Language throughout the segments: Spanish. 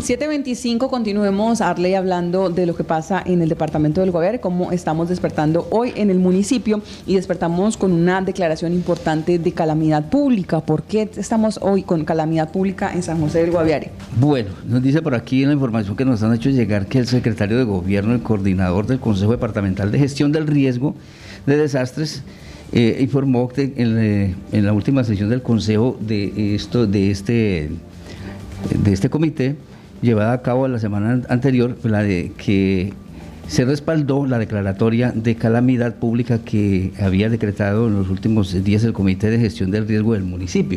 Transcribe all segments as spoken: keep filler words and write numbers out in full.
siete veinticinco, continuemos, Arley, hablando de lo que pasa en el departamento del Guaviare, cómo estamos despertando hoy en el municipio, y despertamos con una declaración importante de calamidad pública. ¿Por qué estamos hoy con calamidad pública en San José del Guaviare? Bueno, nos dice por aquí en la información que nos han hecho llegar que el secretario de Gobierno, el coordinador del Consejo Departamental de Gestión del Riesgo de Desastres, eh, informó que en, eh, en la última sesión del Consejo de esto, de este, de este comité, llevada a cabo la semana anterior, la de que se respaldó la declaratoria de calamidad pública que había decretado en los últimos días el Comité de Gestión del Riesgo del municipio.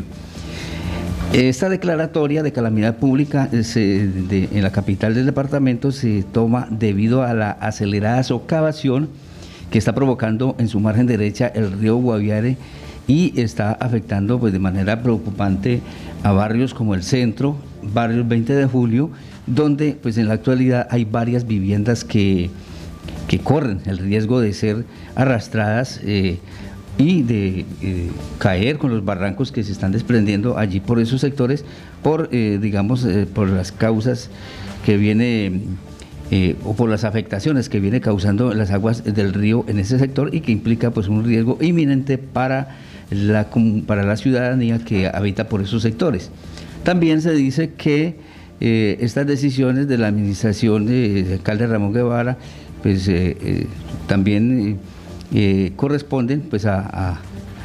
Esta declaratoria de calamidad pública se, de, en la capital del departamento se toma debido a la acelerada socavación que está provocando en su margen derecha el río Guaviare y está afectando pues de manera preocupante a barrios como el centro, barrios veinte de julio, donde pues en la actualidad hay varias viviendas que, que corren el riesgo de ser arrastradas eh, y de eh, caer con los barrancos que se están desprendiendo allí por esos sectores, por eh, digamos eh, por las causas que viene eh, o por las afectaciones que viene causando las aguas del río en ese sector y que implica pues un riesgo inminente para la, para la ciudadanía que habita por esos sectores. También se dice que eh, estas decisiones de la administración del alcalde Ramón Guevara pues eh, eh, también eh, corresponden pues a, a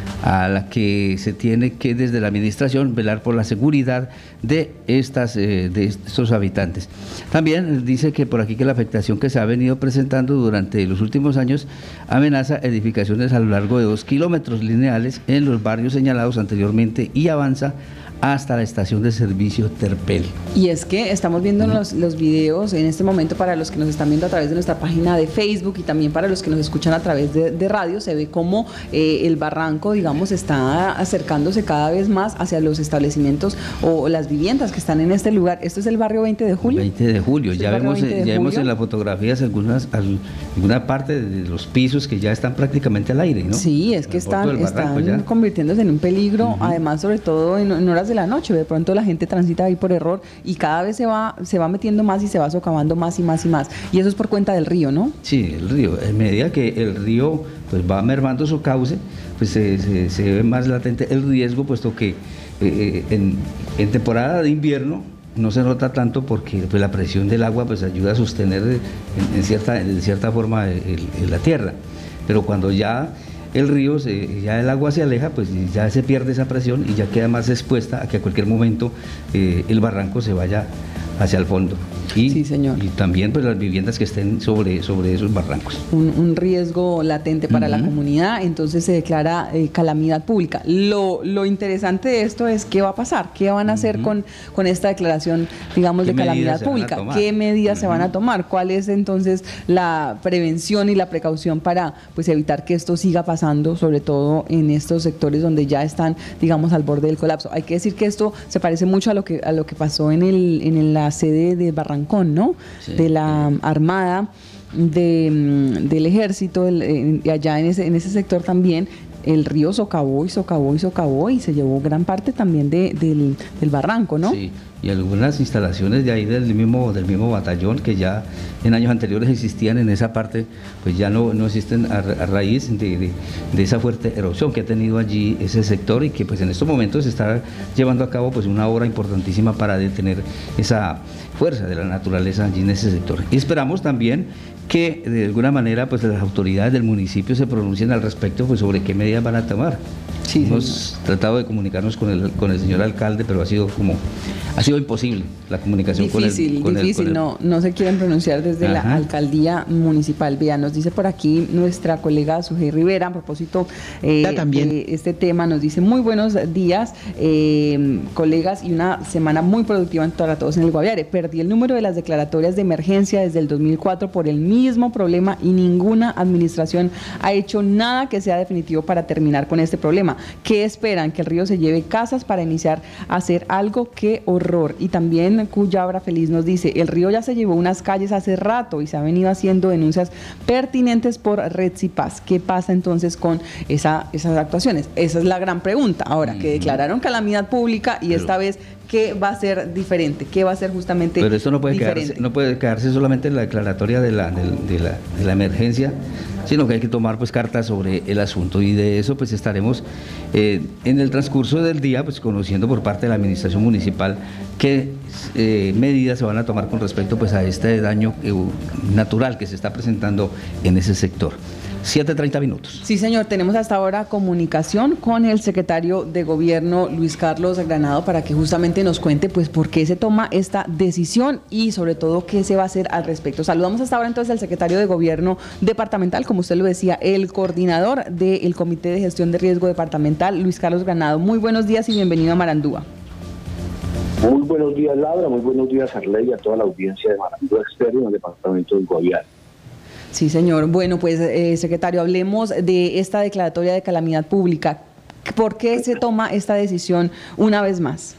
a la que se tiene que desde la administración velar por la seguridad de estas eh, de estos habitantes. También dice que por aquí que la afectación que se ha venido presentando durante los últimos años amenaza edificaciones a lo largo de dos kilómetros lineales en los barrios señalados anteriormente y avanza hasta la estación de servicio Terpel. Y es que estamos viendo uh-huh. los, los videos en este momento, para los que nos están viendo a través de nuestra página de Facebook y también para los que nos escuchan a través de, de radio, se ve cómo eh, el barranco, digamos, está acercándose cada vez más hacia los establecimientos o las viviendas que están en este lugar. ¿Esto es el barrio veinte de julio? veinte de julio, ya vemos, ya vemos en las fotografías algunas, alguna parte de los pisos que ya están prácticamente al aire, ¿no? Sí, es que están, están convirtiéndose en un peligro, uh-huh. además sobre todo en, en horas de la noche. De pronto la gente transita ahí por error y cada vez se va se va metiendo más y se va socavando más y más y más, y eso es por cuenta del río, ¿no? Sí, el río, en medida que el río pues va mermando su cauce, pues se, se, se ve más latente el riesgo, puesto que eh, en, en temporada de invierno no se nota tanto porque pues, la presión del agua pues ayuda a sostener en, en cierta en cierta forma el, el, la tierra, pero cuando ya el río, se, ya el agua se aleja, pues ya se pierde esa presión y ya queda más expuesta a que a cualquier momento eh, el barranco se vaya hacia el fondo. Y, sí, señor. Y también pues las viviendas que estén sobre, sobre esos barrancos. Un, un riesgo latente para uh-huh. la comunidad, entonces se declara eh, calamidad pública. Lo, lo interesante de esto es qué va a pasar, qué van a hacer uh-huh. con, con esta declaración, digamos, de calamidad pública, qué medidas uh-huh. se van a tomar, cuál es entonces la prevención y la precaución para pues evitar que esto siga pasando, sobre todo en estos sectores donde ya están, digamos, al borde del colapso. Hay que decir que esto se parece mucho a lo que, a lo que pasó en, el, en la sede de Barrancón, ¿no? Sí. De la Armada, de, del Ejército, el, allá en ese, en ese sector también. El río socavó y socavó y socavó y se llevó gran parte también de, del, del barranco, ¿no? Sí, y algunas instalaciones de ahí del mismo, del mismo batallón que ya en años anteriores existían en esa parte, pues ya no, no existen a, a raíz de, de, de esa fuerte erosión que ha tenido allí ese sector y que pues en estos momentos se está llevando a cabo pues una obra importantísima para detener esa fuerza de la naturaleza allí en ese sector. Y esperamos también que de alguna manera pues las autoridades del municipio se pronuncien al respecto pues sobre qué medidas van a tomar. Sí, Hemos sí. tratado de comunicarnos con el, con el señor alcalde, pero ha sido como ha sido imposible la comunicación difícil, con él. Difícil, difícil, no, no se quieren pronunciar desde Ajá. la alcaldía municipal. Vea, nos dice por aquí nuestra colega Sujei Rivera, a propósito eh, de este tema, nos dice muy buenos días, eh, colegas, y una semana muy productiva para todos en el Guaviare. Perdí el número de las declaratorias de emergencia desde el dos mil cuatro por el mismo problema y ninguna administración ha hecho nada que sea definitivo para terminar con este problema. ¿Qué esperan? ¿Que el río se lleve casas para iniciar a hacer algo? ¡Qué horror! Y también Cuyabra Feliz nos dice, el río ya se llevó unas calles hace rato y se ha venido haciendo denuncias pertinentes por Red y Paz. ¿Qué pasa entonces con esa, esas actuaciones? Esa es la gran pregunta. Ahora, que declararon calamidad pública y esta vez ¿qué va a ser diferente? ¿Qué va a ser justamente Pero esto no puede diferente? quedarse, no puede quedarse solamente en la declaratoria de la, de, de la, de la emergencia, sino que hay que tomar pues cartas sobre el asunto, y de eso pues estaremos eh, en el transcurso del día pues conociendo por parte de la administración municipal qué eh, medidas se van a tomar con respecto pues a este daño eh, natural que se está presentando en ese sector. siete treinta minutos. Sí, señor, tenemos hasta ahora comunicación con el secretario de Gobierno, Luis Carlos Granado, para que justamente nos cuente pues por qué se toma esta decisión y sobre todo qué se va a hacer al respecto. Saludamos hasta ahora entonces al secretario de Gobierno departamental, como usted lo decía, el coordinador del Comité de Gestión de Riesgo Departamental, Luis Carlos Granado. Muy buenos días y bienvenido a Marandúa. Muy buenos días, Laura, muy buenos días, Arley, y a toda la audiencia de Marandúa Externo en el departamento del Guaviare. Sí, señor. Bueno, pues, eh, secretario, hablemos de esta declaratoria de calamidad pública. ¿Por qué se toma esta decisión una vez más?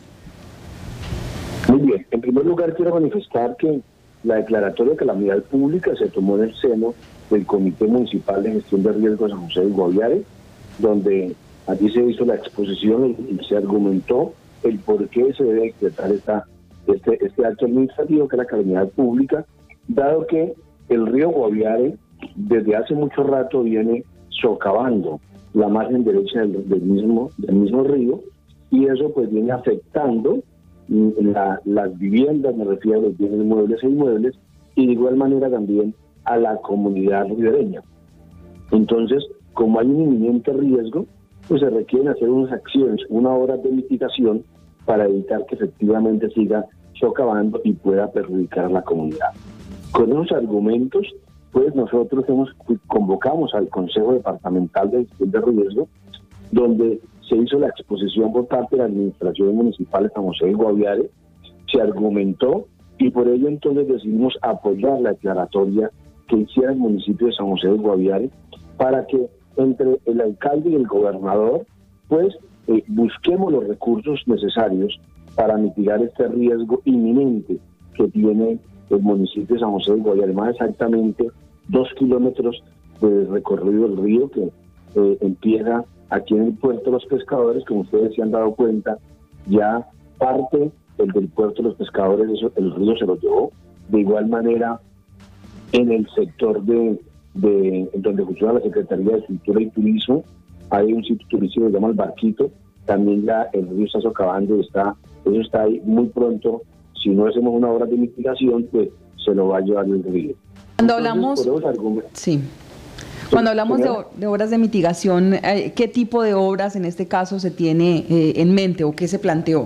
Muy bien. En primer lugar, quiero manifestar que la declaratoria de calamidad pública se tomó en el seno del Comité Municipal de Gestión de Riesgos de San José del Guaviare, donde allí se hizo la exposición y se argumentó el por qué se debe decretar esta, este, este acto administrativo, que es la calamidad pública, dado que el río Guaviare desde hace mucho rato viene socavando la margen derecha del, del, mismo, del mismo río, y eso pues viene afectando la, las viviendas, me refiero a los bienes muebles e inmuebles, y de igual manera también a la comunidad ribereña. Entonces, como hay un inminente riesgo, pues se requieren hacer unas acciones, una hora de mitigación para evitar que efectivamente siga socavando y pueda perjudicar a la comunidad. Con esos argumentos, pues nosotros hemos convocamos al Consejo Departamental de Gestión de Riesgo, donde se hizo la exposición por parte de la Administración Municipal de San José del Guaviare, se argumentó, y por ello entonces decidimos apoyar la declaratoria que hiciera el municipio de San José del Guaviare, para que entre el alcalde y el gobernador, pues eh, busquemos los recursos necesarios para mitigar este riesgo inminente que tiene el municipio de San José del Guaviare, más exactamente dos kilómetros de recorrido del río que eh, empieza aquí en el puerto de los pescadores. Como ustedes se han dado cuenta, ya parte el del puerto de los pescadores, eso, el río se lo llevó. De igual manera, en el sector de, de donde funciona la Secretaría de Cultura y Turismo, hay un sitio turístico que se llama El Barquito, también ya el río está socavando y está, eso está ahí muy pronto. Si no hacemos una obra de mitigación, pues se lo va a llevar el río. Cuando hablamos, sí, cuando hablamos de, de obras de mitigación, ¿qué tipo de obras en este caso se tiene eh, en mente o qué se planteó?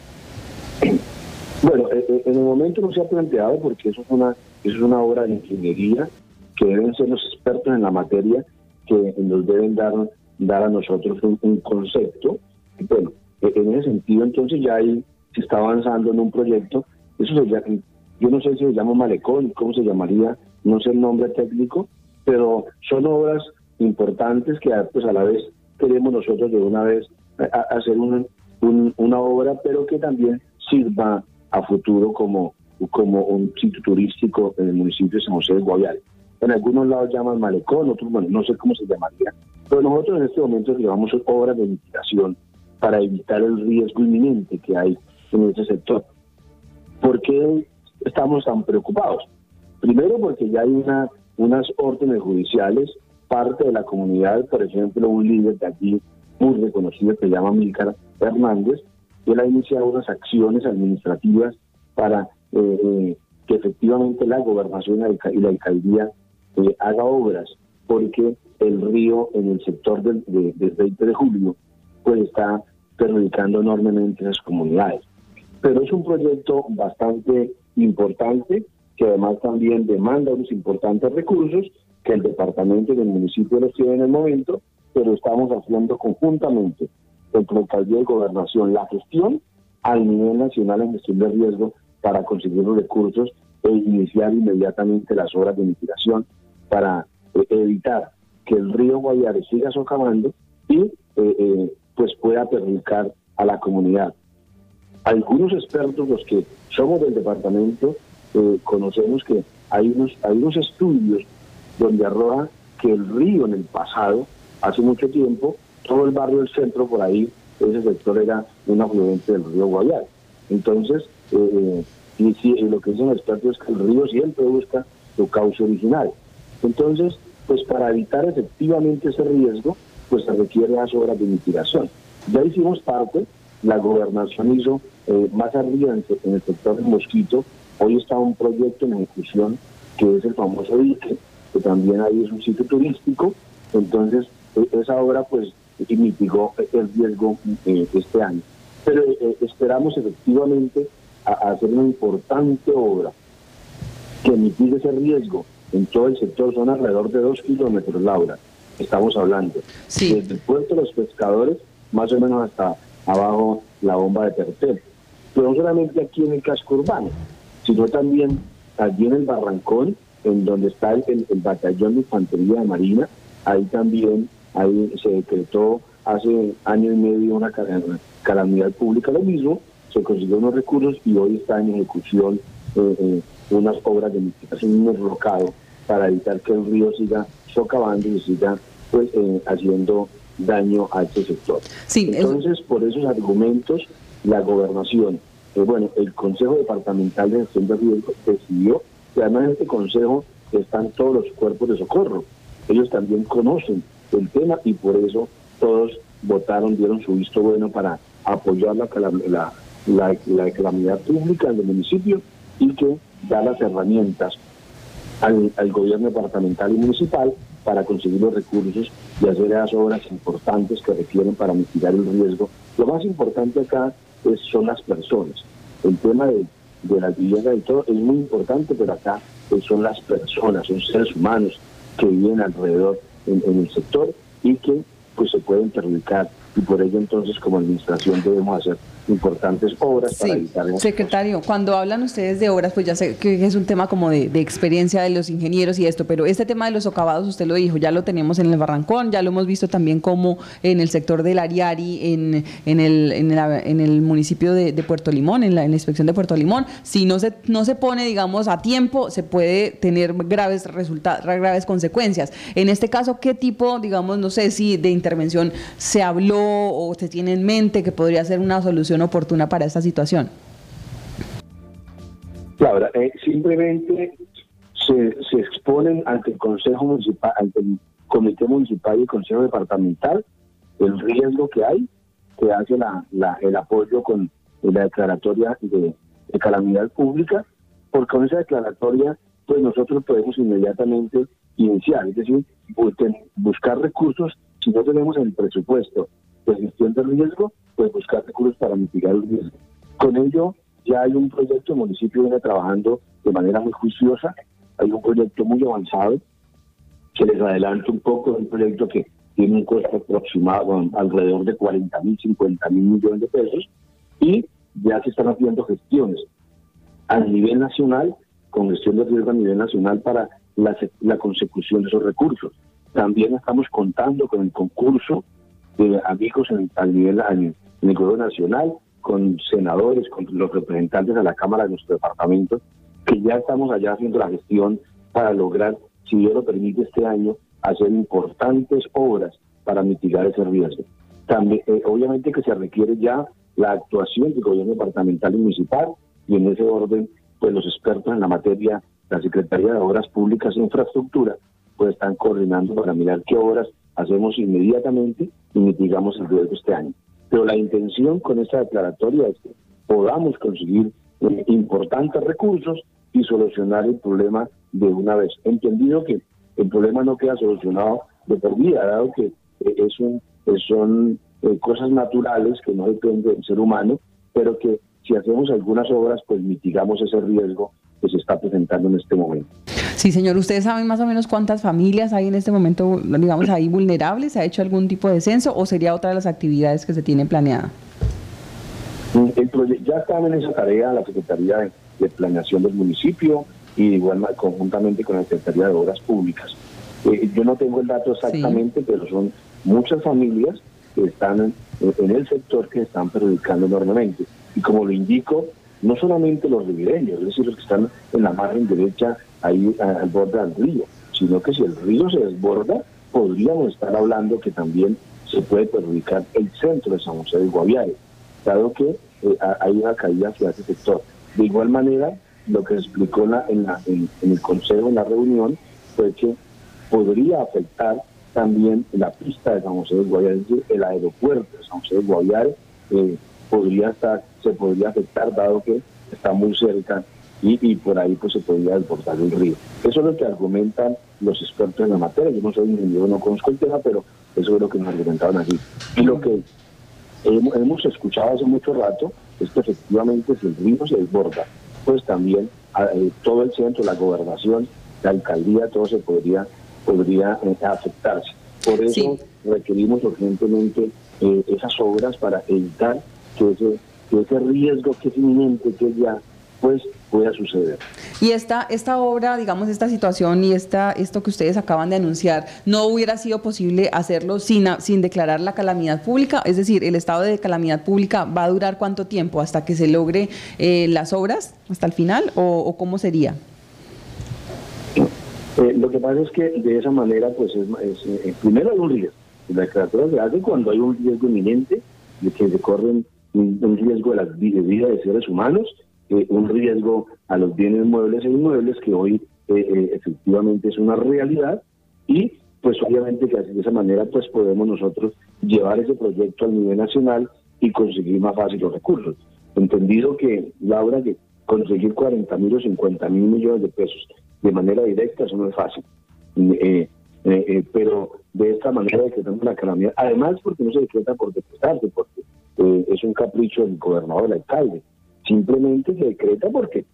Bueno, en el momento no se ha planteado, porque eso es una, eso es una obra de ingeniería que deben ser los expertos en la materia que nos deben dar, dar a nosotros un, un concepto. Y bueno, en ese sentido entonces ya hay se está avanzando en un proyecto, eso se llama, yo no sé si se llama malecón, cómo se llamaría, no sé el nombre técnico, pero son obras importantes que pues a la vez queremos nosotros de una vez a, a hacer un, un, una obra, pero que también sirva a futuro como, como un sitio turístico en el municipio de San José del Guaviare. En algunos lados llaman malecón, otros, bueno, no sé cómo se llamaría, pero nosotros en este momento llevamos obras de mitigación para evitar el riesgo inminente que hay en ese sector. ¿Por qué estamos tan preocupados? Primero, porque ya hay una, unas órdenes judiciales, parte de la comunidad, por ejemplo, un líder de allí muy reconocido que se llama Milcar Hernández, él ha iniciado unas acciones administrativas para eh, eh, que efectivamente la gobernación y la alcaldía eh, haga obras, porque el río en el sector del, de, del veinte de julio pues está perjudicando enormemente a las comunidades. Pero es un proyecto bastante importante, que además también demanda unos importantes recursos que el departamento y el municipio los tiene en el momento, pero estamos haciendo conjuntamente entre alcaldía y gobernación la gestión al nivel nacional en gestión de riesgo para conseguir los recursos e iniciar inmediatamente las obras de mitigación para eh, evitar que el río Guaviare siga socavando y eh, eh, pues pueda perjudicar a la comunidad. Algunos expertos, los que somos del departamento, eh, conocemos que hay unos, hay unos estudios donde arroja que el río en el pasado, hace mucho tiempo, todo el barrio del centro por ahí, ese sector era un afluente del río Guaviare. Entonces, eh, y si, lo que dicen los expertos es que el río siempre busca su cauce original. Entonces, pues para evitar efectivamente ese riesgo, pues se requiere las obras de mitigación. Ya hicimos parte, la gobernación hizo eh, más arriba en, en el sector del Mosquito. Hoy está un proyecto en ejecución que es el famoso dique, que también ahí es un sitio turístico. Entonces, eh, esa obra pues mitigó el riesgo eh, este año. Pero eh, esperamos efectivamente a, a hacer una importante obra que mitigue ese riesgo en todo el sector. Son alrededor de dos kilómetros, Laura, estamos hablando. Sí. Desde el puerto de los pescadores, más o menos hasta abajo la bomba de Tertel. Pero no solamente aquí en el casco urbano, sino también allí en el Barrancón, en donde está el, el, el batallón de infantería de Marina. Ahí también ahí se decretó hace año y medio una calamidad pública, lo mismo, se consiguió unos recursos y hoy está en ejecución eh, eh, unas obras de mitigación, un rocado para evitar que el río siga socavando y siga pues eh, haciendo daño a este sector. Sí, Entonces, es... por esos argumentos, la gobernación, eh, bueno, el Consejo Departamental de Gestión de Riesgo decidió que además en este consejo están todos los cuerpos de socorro. Ellos también conocen el tema y por eso todos votaron, dieron su visto bueno para apoyar la, la, la, la calamidad pública del municipio y que da las herramientas al, al gobierno departamental y municipal para conseguir los recursos y hacer esas obras importantes que requieren para mitigar el riesgo. Lo más importante acá es, son las personas. El tema de, de las viviendas y todo es muy importante, pero acá pues, son las personas, son seres humanos que viven alrededor en, en el sector y que pues se pueden perjudicar, y por ello entonces como administración debemos hacer importantes obras sí, para evitar eso. Secretario, cuando hablan ustedes de obras, pues ya sé que es un tema como de, de experiencia de los ingenieros y esto, pero este tema de los socavados, usted lo dijo, ya lo tenemos en el Barrancón, ya lo hemos visto también como en el sector del Ariari, en, en, el, en, el, en el municipio de, de Puerto Limón, en la, en la inspección de Puerto Limón. Si no se, no se pone, digamos, a tiempo, se puede tener graves resultados, graves consecuencias. En este caso, ¿qué tipo, digamos, no sé si de intervención se habló o se tiene en mente que podría ser una solución oportuna para esta situación? Claro, eh, simplemente se, se exponen ante el Consejo Municipal, ante el Comité Municipal y el Consejo Departamental el riesgo que hay, que hace la, la, el apoyo con la declaratoria de, de calamidad pública, porque con esa declaratoria pues nosotros podemos inmediatamente iniciar, es decir, buscar recursos. Si no tenemos el presupuesto de gestión del riesgo, pues buscar recursos para mitigar el riesgo. Con ello ya hay un proyecto, el municipio viene trabajando de manera muy juiciosa, hay un proyecto muy avanzado, que les adelanto un poco, es un proyecto que tiene un costo aproximado alrededor de cuarenta mil, cincuenta mil millones de pesos, y ya se están haciendo gestiones a nivel nacional, con gestión de riesgo a nivel nacional para la, la consecución de esos recursos. También estamos contando con el concurso de amigos en, a nivel en el gobierno nacional, con senadores, con los representantes de la Cámara de nuestro departamento, que ya estamos allá haciendo la gestión para lograr, si Dios lo permite este año, hacer importantes obras para mitigar ese riesgo. También, eh, obviamente que se requiere ya la actuación del gobierno departamental y municipal, y en ese orden, pues los expertos en la materia, la Secretaría de Obras Públicas e Infraestructura, pues están coordinando para mirar qué obras hacemos inmediatamente y mitigamos el riesgo este año. Pero la intención con esta declaratoria es que podamos conseguir eh, importantes recursos y solucionar el problema de una vez. Entendido que el problema no queda solucionado de por vida, dado que eh, es un, eh, son eh, cosas naturales que no dependen del ser humano, pero que si hacemos algunas obras, pues mitigamos ese riesgo que se está presentando en este momento. Sí, señor. ¿Ustedes saben más o menos cuántas familias hay en este momento, digamos, ahí vulnerables? ¿Se ha hecho algún tipo de censo o sería otra de las actividades que se tienen planeada? El ya están en esa tarea la Secretaría de, de Planeación del municipio y igual conjuntamente con la Secretaría de Obras Públicas. Eh, yo no tengo el dato exactamente, sí, pero son muchas familias que están en, en el sector que están perjudicando enormemente. Y como lo indico, no solamente los ribereños, es decir, los que están en la margen derecha, ahí al borde del río, sino que si el río se desborda, podríamos estar hablando que también se puede perjudicar el centro de San José del Guaviare, dado que eh, hay una caída hacia ese sector. De igual manera, lo que se explicó en, la, en, la, en, en el Consejo, en la reunión, fue que podría afectar también la pista de San José del Guaviare, es decir, el aeropuerto de San José del Guaviare eh, podría estar, se podría afectar dado que está muy cerca y, y por ahí pues se podría desbordar el río. Eso es lo que argumentan los expertos en la materia. Yo no soy ingeniero, no conozco el tema, pero eso es lo que nos argumentaban así. Y lo que hemos, hemos escuchado hace mucho rato es que efectivamente si el río se desborda, pues también eh, todo el centro, la gobernación, la alcaldía, todo se podría podría eh, afectarse. Por eso sí. requerimos urgentemente eh, esas obras para evitar que ese, que ese riesgo que es inminente, que ya pues pueda suceder. Y esta, esta obra, digamos, esta situación y esta, esto que ustedes acaban de anunciar, ¿no hubiera sido posible hacerlo sin, sin declarar la calamidad pública? Es decir, ¿el estado de calamidad pública va a durar cuánto tiempo? ¿Hasta que se logre eh, las obras? ¿Hasta el final? ¿O, o cómo sería? Eh, lo que pasa es que de esa manera, pues, es, es, eh, primero hay un riesgo. La declaratoria se hace cuando hay un riesgo inminente de que se corren un, un riesgo de la vida de seres humanos, eh, un riesgo a los bienes muebles e inmuebles, que hoy eh, eh, efectivamente es una realidad, y pues obviamente que de esa manera pues podemos nosotros llevar ese proyecto al nivel nacional y conseguir más fácil los recursos. Entendido que, Laura, que conseguir cuarenta mil o cincuenta mil millones de pesos de manera directa, eso no es fácil. Eh, eh, eh, pero de esta manera decretamos la calamidad, además porque no se decreta por decretarse, porque eh, es un capricho del gobernador, del alcalde, simplemente se decreta porque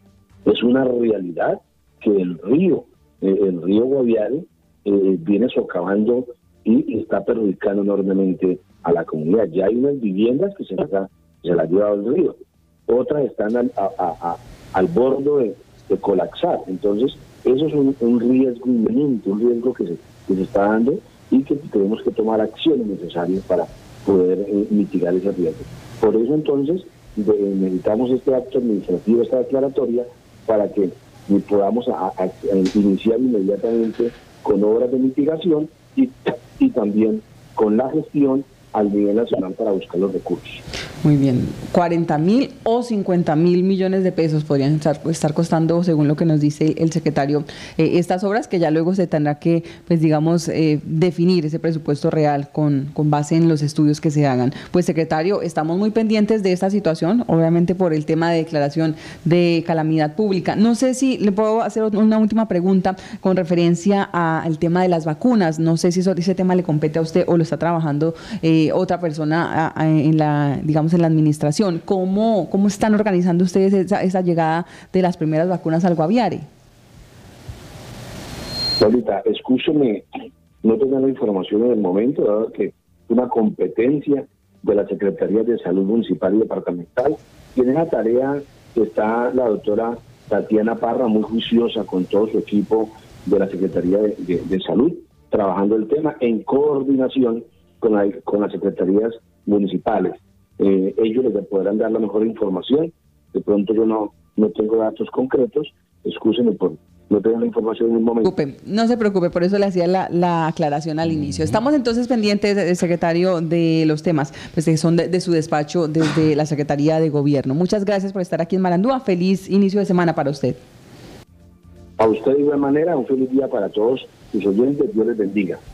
es una realidad que el río, eh, el río Guaviare, eh, viene socavando y está perjudicando enormemente a la comunidad. Ya hay unas viviendas que se las ha, se las ha llevado el río, otras están al, a, a, a, al borde de de colapsar. Entonces, eso es un, un riesgo inminente, un riesgo que se, que se está dando y que tenemos que tomar acciones necesarias para poder eh, mitigar ese riesgo. Por eso, entonces, de, necesitamos este acto administrativo, esta declaratoria, para que podamos a, a, a iniciar inmediatamente con obras de mitigación y, y también con la gestión al nivel nacional para buscar los recursos. Muy bien, cuarenta mil o cincuenta mil millones de pesos podrían estar, estar costando, según lo que nos dice el secretario, eh, estas obras, que ya luego se tendrá que, pues digamos, eh, definir ese presupuesto real con, con base en los estudios que se hagan. Pues secretario, estamos muy pendientes de esta situación, obviamente por el tema de declaración de calamidad pública. No sé si le puedo hacer una última pregunta con referencia a, al tema de las vacunas. No sé si eso, ese tema le compete a usted o lo está trabajando eh, otra persona a, a, en la, digamos, en la administración. ¿Cómo, cómo están organizando ustedes esa, esa llegada de las primeras vacunas al Guaviare? Ahorita, escúcheme, no tengo la información en el momento, dado que es una competencia de la Secretaría de Salud Municipal y Departamental, y en esa tarea está la doctora Tatiana Parra, muy juiciosa con todo su equipo de la Secretaría de, de, de Salud, trabajando el tema en coordinación con, la, con las secretarías municipales. Eh, ellos les podrán dar la mejor información. De pronto yo no, no tengo datos concretos, excúsenme por no tener la información en un momento. No se preocupe, por eso le hacía la, la aclaración al inicio. Estamos entonces pendientes del secretario de los temas, pues que son de, de su despacho desde la Secretaría de Gobierno. Muchas gracias por estar aquí en Marandúa. Feliz inicio de semana para usted. A usted de igual manera, un feliz día para todos sus oyentes. Dios les bendiga.